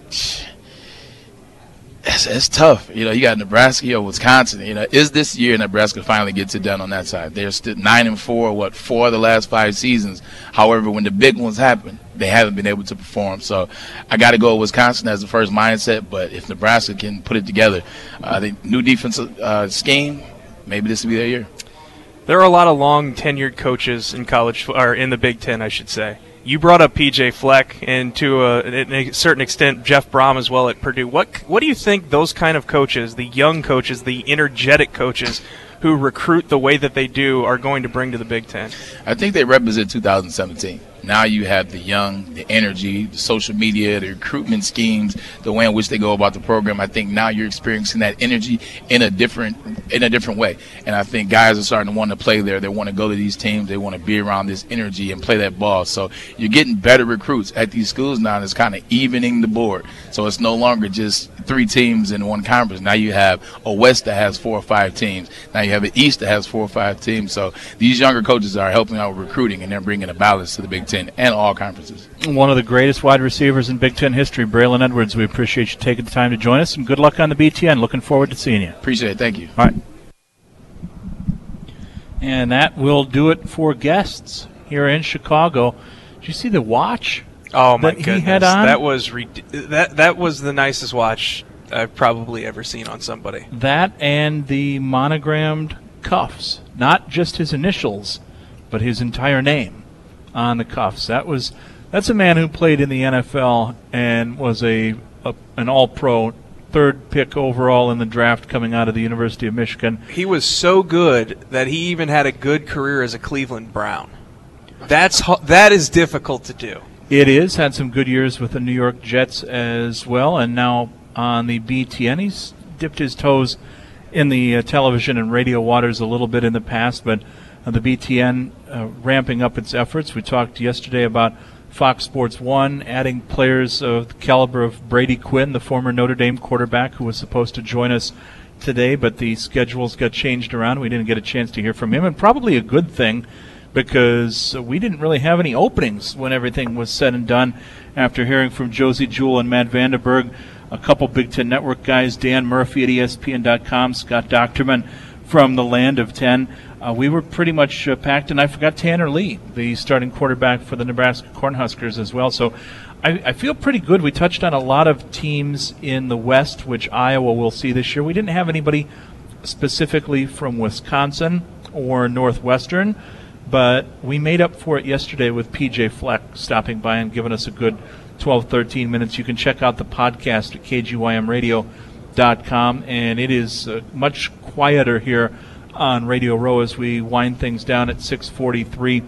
it's, it's tough. You know, you got Nebraska or Wisconsin. You know, is this year Nebraska finally gets it done on that side? They're still nine and four, what, four of the last five seasons. However, when the big ones happen, they haven't been able to perform. So I got to go with Wisconsin as the first mindset. But if Nebraska can put it together, uh, the new defensive uh, scheme, maybe this will be their year. There are a lot of long tenured coaches in college, or in the Big Ten, I should say. You brought up P J Fleck, and to a, a certain extent, Jeff Brom as well at Purdue. What what do you think those kind of coaches, the young coaches, the energetic coaches who recruit the way that they do, are going to bring to the Big Ten? I think they represent two thousand seventeen. Now you have the young, the energy, the social media, the recruitment schemes, the way in which they go about the program. I think now you're experiencing that energy in a different in a different way. And I think guys are starting to want to play there. They want to go to these teams. They want to be around this energy and play that ball. So you're getting better recruits at these schools now, and it's kind of evening the board. So it's no longer just three teams in one conference. Now you have a West that has four or five teams. Now you have an East that has four or five teams. So these younger coaches are helping out with recruiting, and they're bringing a balance to the Big Ten and all conferences. One of the greatest wide receivers in Big Ten history, Braylon Edwards. We appreciate you taking the time to join us, and good luck on the B T N. Looking forward to seeing you. Appreciate it. Thank you. All right. And that will do it for guests here in Chicago. Did you see the watch? Oh my that goodness, he had on? that was re- that that was the nicest watch I've probably ever seen on somebody. That and the monogrammed cuffs, not just his initials, but his entire name on the cuffs. That was that's a man who played in the N F L and was a, a an All-Pro, third pick overall in the draft coming out of the University of Michigan. He was so good that he even had a good career as a Cleveland Brown. That's that is difficult to do. It is. Had some good years with the New York Jets as well, and now on the B T N. He's dipped his toes in the uh, television and radio waters a little bit in the past, but uh, the B T N uh, ramping up its efforts. We talked yesterday about Fox Sports one adding players of the caliber of Brady Quinn, the former Notre Dame quarterback who was supposed to join us today, but the schedules got changed around. We didn't get a chance to hear from him, and probably a good thing, because we didn't really have any openings when everything was said and done after hearing from Josie Jewell and Matt Vanderberg, a couple Big Ten Network guys, Dan Murphy at E S P N dot com, Scott Docterman from the Land of Ten. Uh, we were pretty much uh, packed, and I forgot Tanner Lee, the starting quarterback for the Nebraska Cornhuskers as well. So I, I feel pretty good. We touched on a lot of teams in the West, which Iowa will see this year. We didn't have anybody specifically from Wisconsin or Northwestern, but we made up for it yesterday with P J Fleck stopping by and giving us a good twelve, thirteen minutes. You can check out the podcast at K G Y M radio dot com, and it is uh, much quieter here on Radio Row as we wind things down at six forty-three.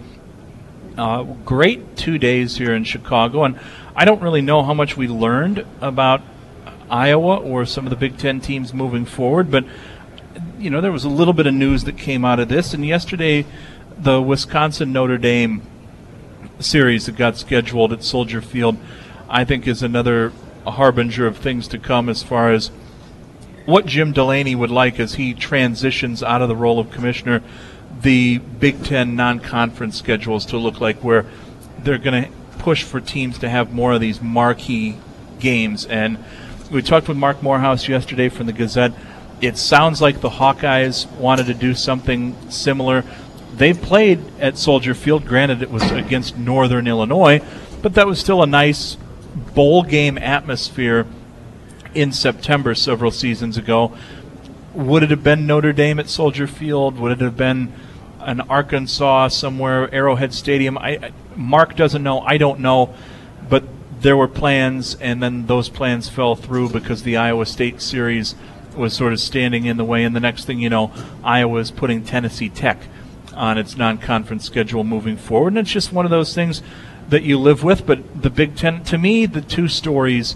Uh, great two days here in Chicago, and I don't really know how much we learned about Iowa or some of the Big Ten teams moving forward, but you know, there was a little bit of news that came out of this, and yesterday the Wisconsin-Notre Dame series that got scheduled at Soldier Field, I think, is another harbinger of things to come as far as what Jim Delaney would like as he transitions out of the role of commissioner, the Big Ten non-conference schedules to look like, where they're going to push for teams to have more of these marquee games. And we talked with Mark Morehouse yesterday from the Gazette. It sounds like the Hawkeyes wanted to do something similar. They played at Soldier Field. Granted, it was against Northern Illinois, but that was still a nice bowl game atmosphere in September several seasons ago. Would it have been Notre Dame at Soldier Field? Would it have been an Arkansas somewhere, Arrowhead Stadium. I, I Mark doesn't know. I don't know. But there were plans, and then those plans fell through because the Iowa State series was sort of standing in the way. And the next thing you know, Iowa is putting Tennessee Tech on its non-conference schedule moving forward. And it's just one of those things that you live with. But the Big Ten, to me, the two stories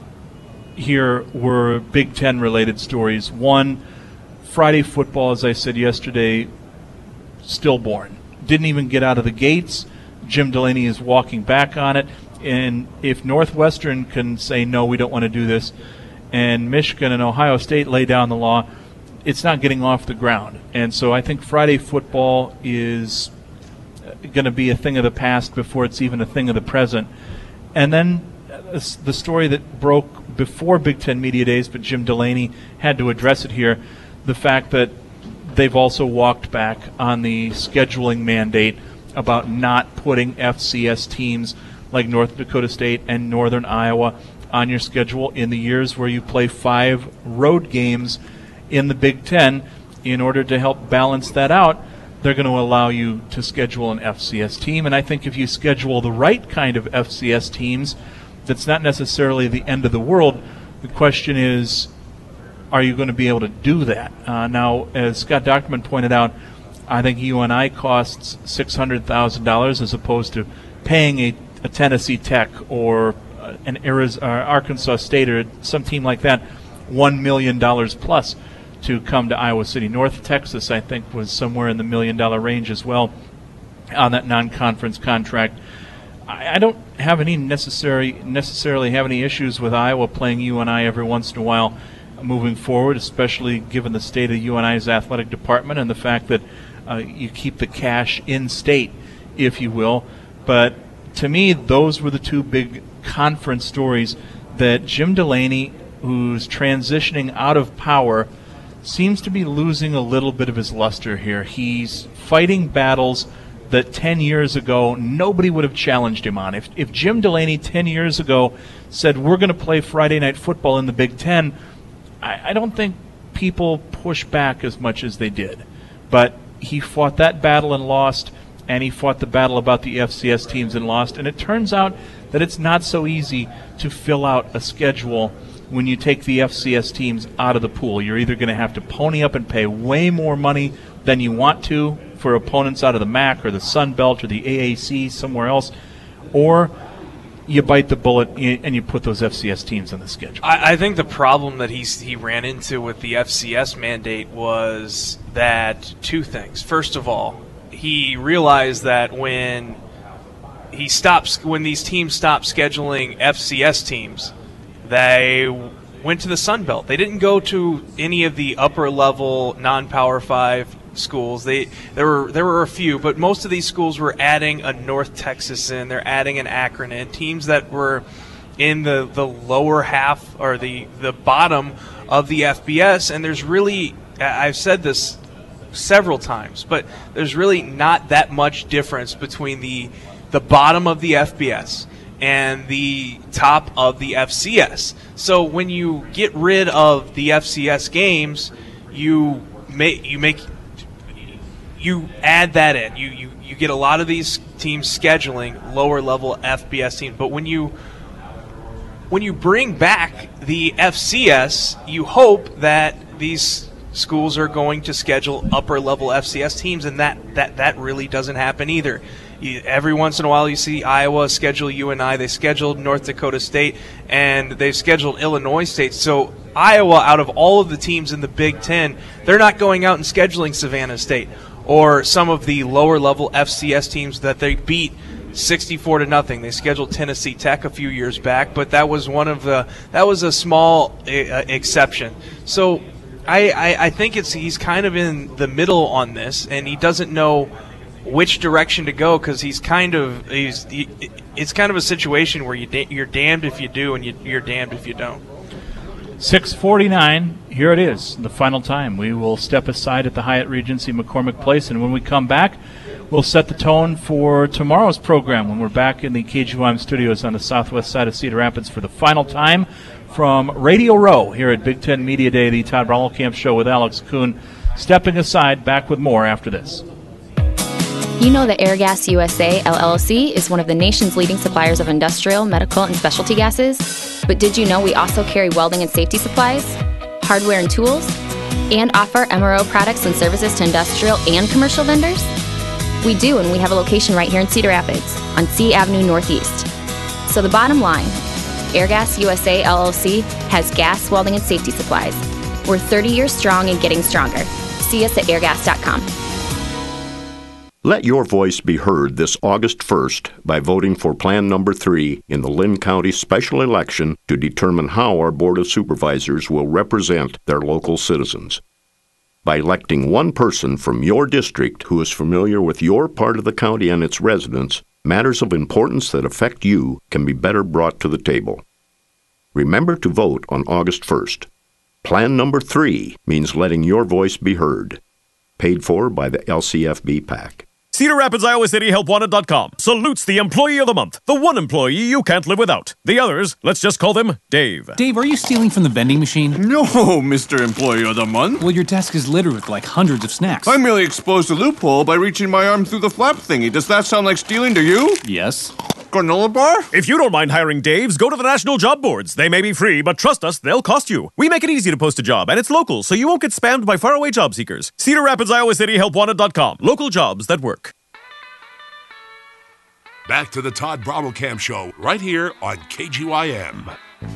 here were Big Ten-related stories. One, Friday football, as I said yesterday, stillborn. Didn't even get out of the gates. Jim Delaney is walking back on it. And if Northwestern can say, no, we don't want to do this, and Michigan and Ohio State lay down the law, it's not getting off the ground. And so I think Friday football is going to be a thing of the past before it's even a thing of the present. And then the story that broke before Big Ten Media Days, but Jim Delaney had to address it here, the fact that they've also walked back on the scheduling mandate about not putting F C S teams like North Dakota State and Northern Iowa on your schedule in the years where you play five road games in the Big Ten. In order to help balance that out, they're going to allow you to schedule an F C S team. And I think if you schedule the right kind of F C S teams, that's not necessarily the end of the world. The question is, are you going to be able to do that? Uh, now, as Scott Dochterman pointed out, I think U N I costs six hundred thousand dollars as opposed to paying a, a Tennessee Tech or uh, an Arizona, uh, Arkansas State or some team like that one million dollars plus to come to Iowa City. North Texas, I think, was somewhere in the million-dollar range as well on that non-conference contract. I, I don't have any necessary necessarily have any issues with Iowa playing U N I every once in a while moving forward, especially given the state of U N I's athletic department and the fact that uh, you keep the cash in state, if you will. But to me, those were the two big conference stories that Jim Delaney, who's transitioning out of power, seems to be losing a little bit of his luster here. He's fighting battles that ten years ago nobody would have challenged him on. If, if Jim Delaney ten years ago said, we're going to play Friday night football in the Big Ten, I, I don't think people push back as much as they did. But he fought that battle and lost, and he fought the battle about the F C S teams and lost. And it turns out that it's not so easy to fill out a schedule when you take the F C S teams out of the pool. You're either going to have to pony up and pay way more money than you want to for opponents out of the M A C or the Sun Belt or the A A C somewhere else, or you bite the bullet and you put those F C S teams on the schedule. I, I think the problem that he's, he ran into with the F C S mandate was that two things. First of all, he realized that when he stops, when these teams stopped scheduling F C S teams, they went to the Sun Belt. They didn't go to any of the upper level non-Power Five schools. They there were there were a few, but most of these schools were adding a North Texas in. They're adding an Akron in. Teams that were in the, the lower half or the the bottom of the F B S. And there's really, I've said this several times, but there's really not that much difference between the the bottom of the F B S and the top of the F C S. So when you get rid of the F C S games, you make you make you add that in. You you you get a lot of these teams scheduling lower level F B S teams. But when you when you bring back the F C S, you hope that these schools are going to schedule upper level F C S teams, and that that that really doesn't happen either. You, every once in a while you see Iowa schedule U N I. They scheduled North Dakota State, and they've scheduled Illinois State. So Iowa, out of all of the teams in the Big Ten, they're not going out and scheduling Savannah State or some of the lower level F C S teams that they beat sixty-four to nothing. They scheduled Tennessee Tech a few years back, but that was one of the that was a small uh, exception. So I, I I think it's he's kind of in the middle on this, and he doesn't know which direction to go, because he's kind of he's he, it's kind of a situation where you da- you're damned if you do and you, you're damned if you don't. six forty-nine, here it is, the final time. We will step aside at the Hyatt Regency McCormick Place, and when we come back, we'll set the tone for tomorrow's program when we're back in the K G Y M studios on the southwest side of Cedar Rapids for the final time from Radio Row here at Big Ten Media Day, the Todd Brommelkamp Show with Alex Kuhn. Stepping aside, back with more after this. You know that Airgas U S A, L L C, is one of the nation's leading suppliers of industrial, medical, and specialty gases. But did you know we also carry welding and safety supplies, hardware and tools, and offer M R O products and services to industrial and commercial vendors? We do, and we have a location right here in Cedar Rapids on C Avenue Northeast. So the bottom line, Airgas U S A, L L C has gas, welding, and safety supplies. We're thirty years strong and getting stronger. See us at airgas dot com. Let your voice be heard this August first by voting for Plan Number three in the Lynn County special election to determine how our Board of Supervisors will represent their local citizens. By electing one person from your district who is familiar with your part of the county and its residents, matters of importance that affect you can be better brought to the table. Remember to vote on August first. Plan Number three means letting your voice be heard. Paid for by the L C F B PAC. Cedar Rapids, Iowa City, help wanted dot com salutes the Employee of the Month, the one employee you can't live without. The others, let's just call them Dave. Dave, are you stealing from the vending machine? No, Mister Employee of the Month. Well, your desk is littered with like hundreds of snacks. I merely exposed a loophole by reaching my arm through the flap thingy. Does that sound like stealing to you? Yes. Granola bar? If you don't mind hiring Daves, go to the national job boards. They may be free, but trust us, they'll cost you. We make it easy to post a job, and it's local, so you won't get spammed by faraway job seekers. Cedar Rapids, Iowa City, help wanted dot com. Local jobs that work. Back to the Todd Brommelkamp Show, right here on K G Y M.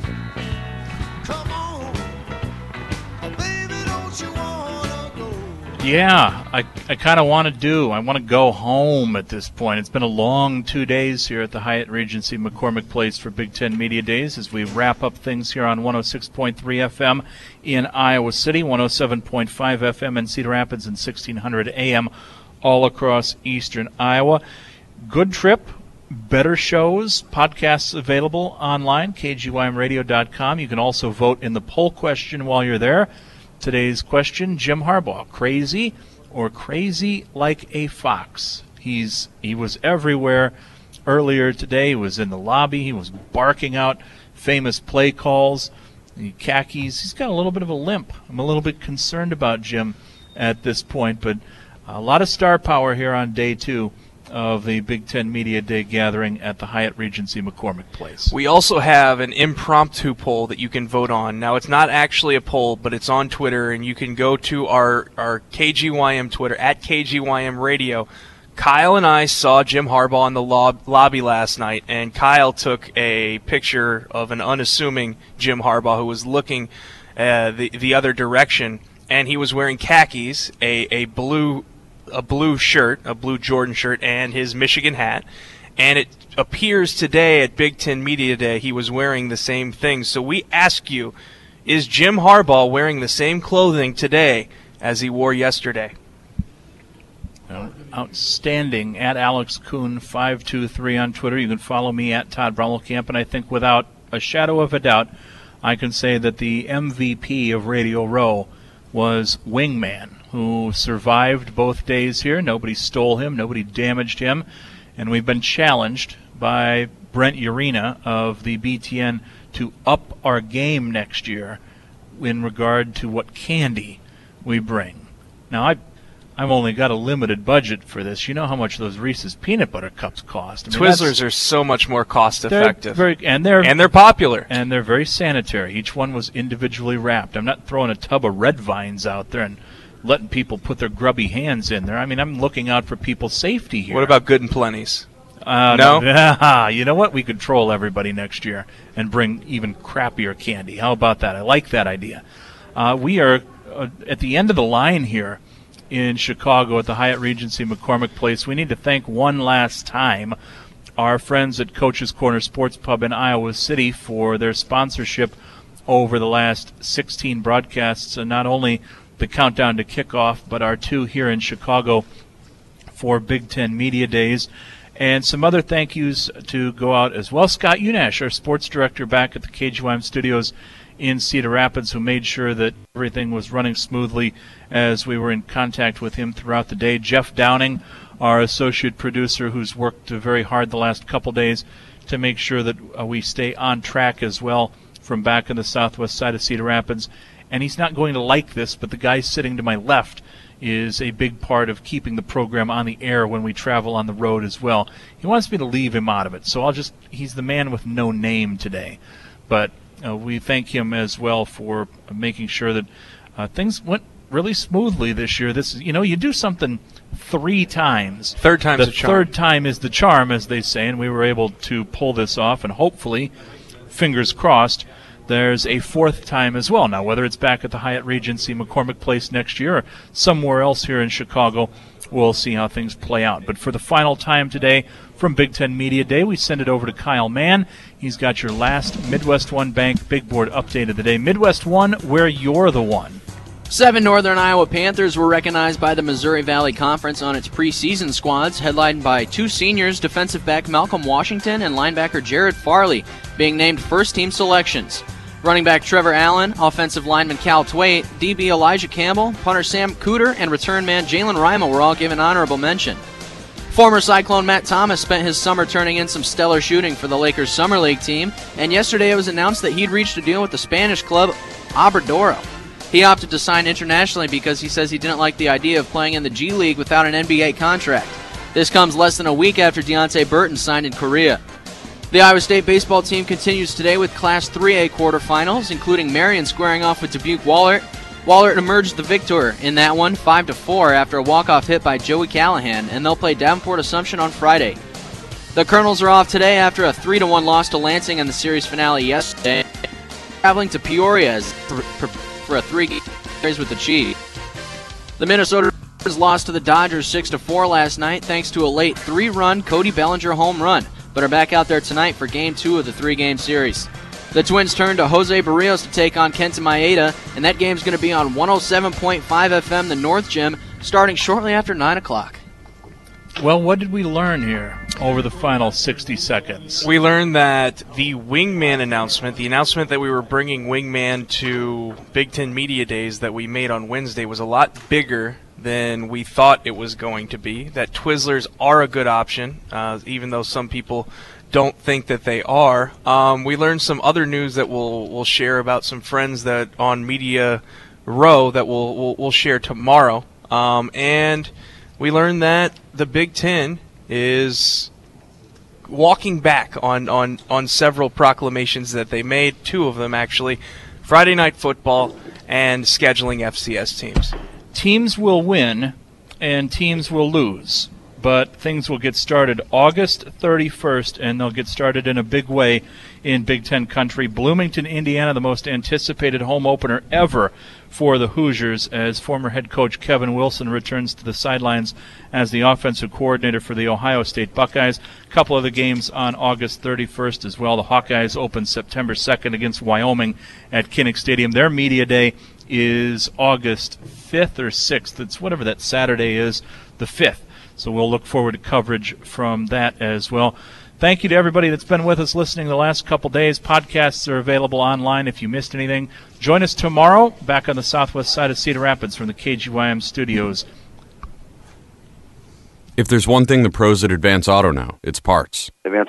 Yeah, I, I kind of want to do. I want to go home at this point. It's been a long two days here at the Hyatt Regency McCormick Place for Big Ten Media Days as we wrap up things here on one oh six point three F M in Iowa City, one oh seven point five F M in Cedar Rapids, and sixteen hundred A M all across eastern Iowa. Good trip, better shows, podcasts available online, K G Y M radio dot com. You can also vote in the poll question while you're there. Today's question, Jim Harbaugh, crazy or crazy like a fox? He's He was everywhere earlier today. He was in the lobby. He was barking out famous play calls. The khakis. He's got a little bit of a limp. I'm a little bit concerned about Jim at this point, but a lot of star power here on day two of the Big Ten Media Day gathering at the Hyatt Regency McCormick Place. We also have an impromptu poll that you can vote on. Now, it's not actually a poll, but it's on Twitter, and you can go to our, our K G Y M Twitter, at K G Y M Radio. Kyle and I saw Jim Harbaugh in the lob- lobby last night, and Kyle took a picture of an unassuming Jim Harbaugh who was looking uh, the, the other direction, and he was wearing khakis, a, a blue a blue shirt, a blue Jordan shirt, and his Michigan hat. And it appears today at Big Ten Media Day he was wearing the same thing. So we ask you, is Jim Harbaugh wearing the same clothing today as he wore yesterday? Outstanding. At Alex Kuhn five two three on Twitter. You can follow me at Todd Brommelkamp, and I think without a shadow of a doubt, I can say that the M V P of Radio Row was Wingman, who survived both days here. Nobody stole him. Nobody damaged him. And we've been challenged by Brent Urena of the B T N to up our game next year in regard to what candy we bring. Now, I, I've only got a limited budget for this. You know how much those Reese's peanut butter cups cost. I mean, Twizzlers are so much more cost-effective. They're very, and, they're, and they're popular. And they're very sanitary. Each one was individually wrapped. I'm not throwing a tub of Red Vines out there and letting people put their grubby hands in there. I mean, I'm looking out for people's safety here. What about Good and Plenty's? Uh, no? no. You know what? We could troll everybody next year and bring even crappier candy. How about that? I like that idea. Uh, we are uh, at the end of the line here in Chicago at the Hyatt Regency McCormick Place. We need to thank one last time our friends at Coach's Corner Sports Pub in Iowa City for their sponsorship over the last sixteen broadcasts, and not only the countdown to kickoff, but our two here in Chicago for Big Ten Media Days. And some other thank yous to go out as well. Scott Unash, our sports director back at the K G Y M studios in Cedar Rapids, who made sure that everything was running smoothly as we were in contact with him throughout the day. Jeff Downing, our associate producer, who's worked very hard the last couple days to make sure that uh, we stay on track as well from back on the southwest side of Cedar Rapids. And he's not going to like this, but the guy sitting to my left is a big part of keeping the program on the air when we travel on the road as well. He wants me to leave him out of it, so I'll just, he's the man with no name today. But uh, we thank him as well for making sure that uh, things went really smoothly this year. This is, you know, you do something three times. Third time's the the charm. third time is the charm, as they say, and we were able to pull this off, and hopefully, fingers crossed, there's a fourth time as well. Now, whether it's back at the Hyatt Regency McCormick Place next year or somewhere else here in Chicago, we'll see how things play out. But for the final time today from Big Ten Media Day, we send it over to Kyle Mann. He's got your last Midwest One Bank Big Board update of the day. Midwest One, where you're the one. Seven Northern Iowa Panthers were recognized by the Missouri Valley Conference on its preseason squads, headlined by two seniors, defensive back Malcolm Washington and linebacker Jared Farley, being named first-team selections. Running back Trevor Allen, offensive lineman Cal Twait, D B Elijah Campbell, punter Sam Cooter, and return man Jalen Rima were all given honorable mention. Former Cyclone Matt Thomas spent his summer turning in some stellar shooting for the Lakers Summer League team, and yesterday it was announced that he'd reached a deal with the Spanish club Obradoro. He opted to sign internationally because he says he didn't like the idea of playing in the G League without an N B A contract. This comes less than a week after Deontay Burton signed in Korea. The Iowa State baseball team continues today with Class three A quarterfinals, including Marion squaring off with Dubuque Wahlert. Wahlert emerged the victor in that one, five to four, after a walk-off hit by Joey Callahan, and they'll play Davenport Assumption on Friday. The Colonels are off today after a three to one loss to Lansing in the series finale yesterday, traveling to Peoria as for a three-game series with the Chiefs. The Minnesota lost to the Dodgers six to four last night thanks to a late three-run Cody Bellinger home run, but are back out there tonight for Game two of the three-game series. The Twins turn to Jose Barrios to take on Kenta Maeda, and that game's going to be on one oh seven point five F M, the North Gym, starting shortly after nine o'clock. Well, what did we learn here over the final sixty seconds? We learned that the Wingman announcement, the announcement that we were bringing Wingman to Big Ten Media Days that we made on Wednesday, was a lot bigger than we thought it was going to be. That Twizzlers are a good option, uh, even though some people don't think that they are. Um, we learned some other news that we'll we'll share about some friends that on Media Row that we'll we'll, we'll share tomorrow. Um, and we learned that the Big Ten is walking back on, on, on several proclamations that they made, two of them actually, Friday Night Football and scheduling F C S teams. Teams will win and teams will lose, but things will get started August thirty-first, and they'll get started in a big way in Big Ten country. Bloomington, Indiana, the most anticipated home opener ever for the Hoosiers, as former head coach Kevin Wilson returns to the sidelines as the offensive coordinator for the Ohio State Buckeyes. A couple of the games on August thirty-first as well. The Hawkeyes open September second against Wyoming at Kinnick Stadium. Their media day is August fifth or sixth. It's whatever that Saturday is, the fifth. So we'll look forward to coverage from that as well. Thank you to everybody that's been with us listening the last couple days. Podcasts are available online if you missed anything. Join us tomorrow back on the southwest side of Cedar Rapids from the K G Y M studios. If there's one thing the pros at Advance Auto know, it's parts. Advance